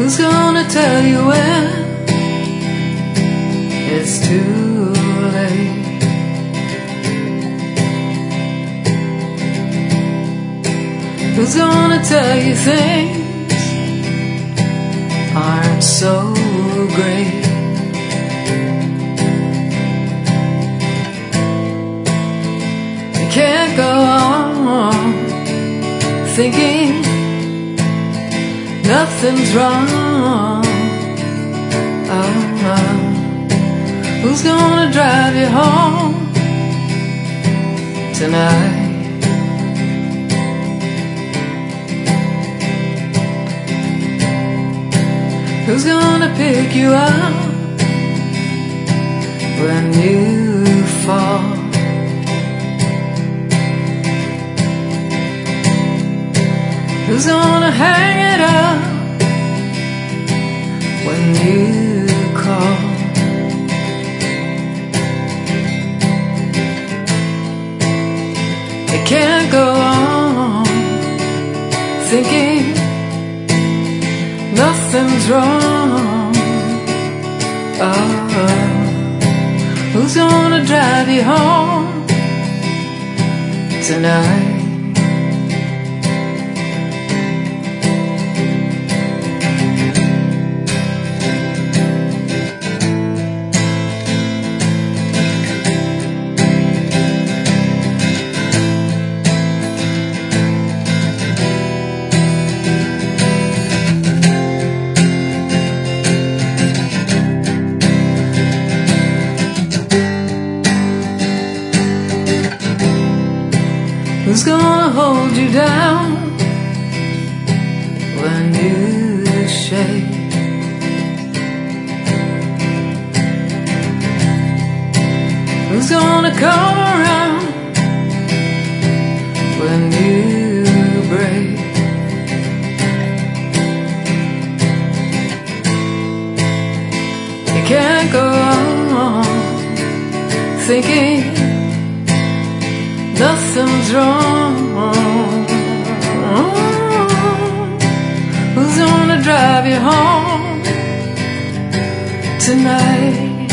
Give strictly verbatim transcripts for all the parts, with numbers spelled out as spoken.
Who's gonna tell you when it's too late? Who's gonna tell you things aren't so great? You can't go on thinking nothing's wrong. Oh, oh. Who's gonna drive you home tonight? Who's gonna pick you up when you fall? Who's gonna hang it up when you call? You can't go on thinking nothing's wrong. Oh, who's gonna drive you home tonight? Who's gonna hold you down when you shake? Who's gonna come around when you break? You can't go on thinking nothing's wrong. Who's gonna drive you home tonight?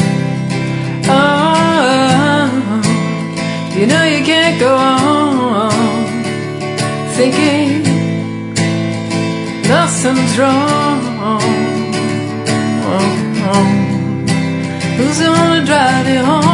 Oh, you know you can't go on thinking nothing's wrong. Who's gonna drive you home